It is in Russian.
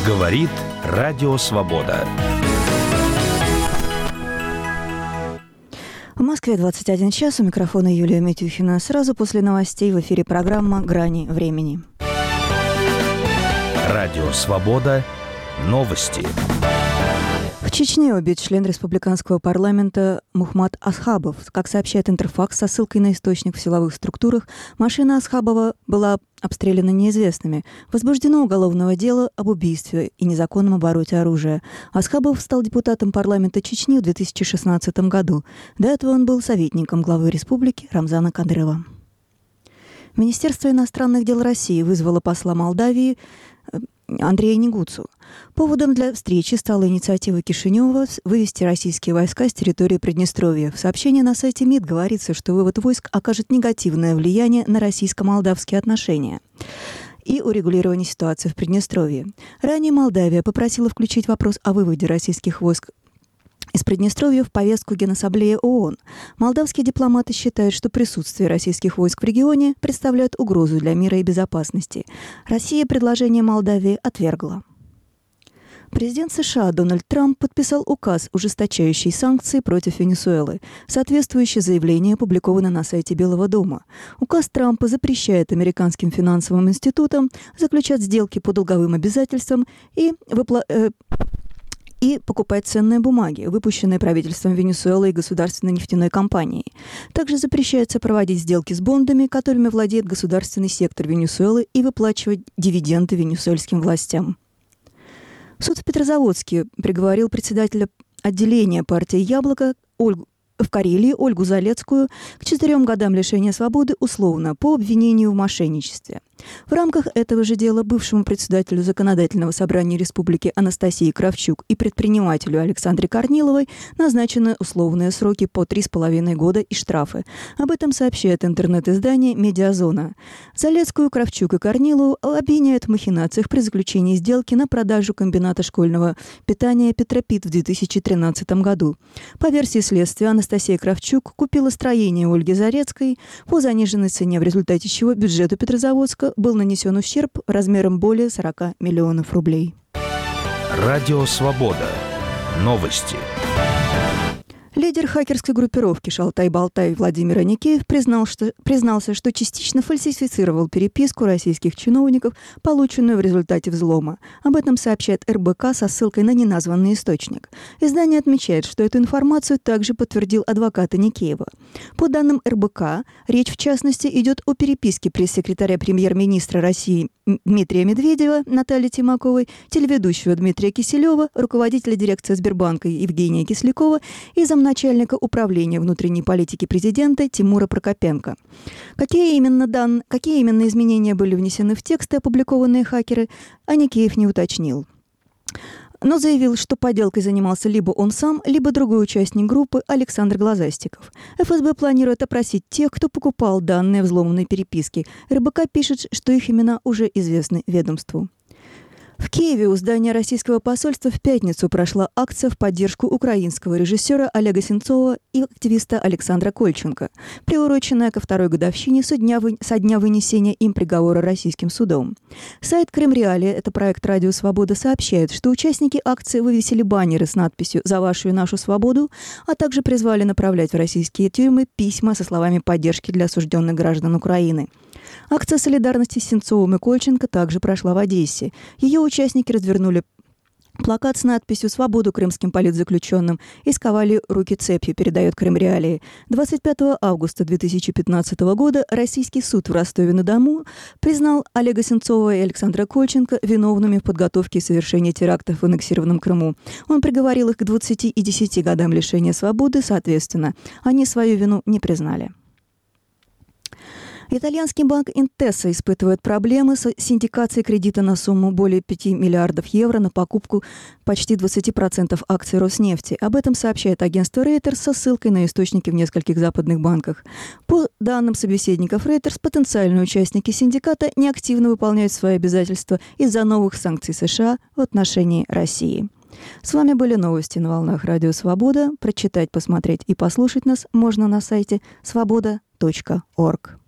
Говорит Радио Свобода. В Москве 21 час. У микрофона Юлия Митюхина. Сразу после новостей в эфире программа «Грани времени». Радио Свобода. Новости. В Чечне убит член республиканского парламента Мухмад Асхабов. Как сообщает Интерфакс со ссылкой на источник в силовых структурах, машина Асхабова была обстреляна неизвестными. Возбуждено уголовное дело об убийстве и незаконном обороте оружия. Асхабов стал депутатом парламента Чечни в 2016 году. До этого он был советником главы республики Рамзана Кадырова. Министерство иностранных дел России вызвало посла Молдавии Андрея Негуцу. Поводом для встречи стала инициатива Кишинева вывести российские войска с территории Приднестровья. В сообщении на сайте МИД говорится, что вывод войск окажет негативное влияние на российско-молдавские отношения и урегулирование ситуации в Приднестровье. Ранее Молдавия попросила включить вопрос о выводе российских войск из Приднестровья в повестку Генассамблеи ООН. Молдавские дипломаты считают, что присутствие российских войск в регионе представляет угрозу для мира и безопасности. Россия предложение Молдавии отвергла. Президент США Дональд Трамп подписал указ, ужесточающий санкции против Венесуэлы. Соответствующее заявление опубликовано на сайте Белого дома. Указ Трампа запрещает американским финансовым институтам заключать сделки по долговым обязательствам и покупать ценные бумаги, выпущенные правительством Венесуэлы и государственной нефтяной компанией. Также запрещается проводить сделки с бондами, которыми владеет государственный сектор Венесуэлы, и выплачивать дивиденды венесуэльским властям. Суд в Петрозаводске приговорил председателя отделения партии «Яблоко» в Карелии Ольгу Залецкую к 4 годам лишения свободы условно по обвинению в мошенничестве. В рамках этого же дела бывшему председателю Законодательного собрания Республики Анастасии Кравчук и предпринимателю Александре Корниловой назначены условные сроки по 3,5 года и штрафы. Об этом сообщает интернет-издание «Медиазона». Залецкую, Кравчук и Корнилову обвиняют в махинациях при заключении сделки на продажу комбината школьного питания «Петропит» в 2013 году. По версии следствия, Анастасия Кравчук купила строение Ольги Зарецкой по заниженной цене, в результате чего бюджету Петрозаводска был нанесен ущерб размером более 40 миллионов рублей. Радио Свобода. Новости. Лидер хакерской группировки «Шалтай-Болтай» Владимир Аникеев признался, что частично фальсифицировал переписку российских чиновников, полученную в результате взлома. Об этом сообщает РБК со ссылкой на неназванный источник. Издание отмечает, что эту информацию также подтвердил адвокат Аникеева. По данным РБК, речь в частности идет о переписке пресс-секретаря премьер-министра России Дмитрия Медведева, Натальи Тимаковой, телеведущего Дмитрия Киселева, руководителя дирекции Сбербанка Евгения Кислякова и замначальника управления внутренней политики президента Тимура Прокопенко. Какие именно изменения были внесены в тексты, опубликованные хакеры, Аникеев не уточнил, но заявил, что подделкой занимался либо он сам, либо другой участник группы Александр Глазастиков. ФСБ планирует опросить тех, кто покупал данные взломанной переписки. РБК пишет, что их имена уже известны ведомству. В Киеве у здания российского посольства в пятницу прошла акция в поддержку украинского режиссера Олега Сенцова и активиста Александра Кольченко, приуроченная ко второй годовщине со дня вынесения им приговора российским судом. Сайт Крым-Реалия, это проект «Радио Свобода», сообщает, что участники акции вывесили баннеры с надписью «За вашу и нашу свободу», а также призвали направлять в российские тюрьмы письма со словами поддержки для осужденных граждан Украины. Акция солидарности с Сенцовым и Кольченко также прошла в Одессе. Ее участники развернули плакат с надписью «Свободу крымским политзаключенным» и сковали руки цепью, передает Крым-Реалии. 25 августа 2015 года российский суд в Ростове-на-Дону признал Олега Сенцова и Александра Кольченко виновными в подготовке и совершении терактов в аннексированном Крыму. Он приговорил их к 20 и 10 годам лишения свободы, соответственно. Они свою вину не признали. Итальянский банк Intesa испытывает проблемы с синдикацией кредита на сумму более 5 миллиардов евро на покупку почти 20% акций Роснефти. Об этом сообщает агентство Reuters со ссылкой на источники в нескольких западных банках. По данным собеседников Reuters, потенциальные участники синдиката неактивно выполняют свои обязательства из-за новых санкций США в отношении России. С вами были новости на волнах Радио Свобода. Прочитать, посмотреть и послушать нас можно на сайте svoboda.org.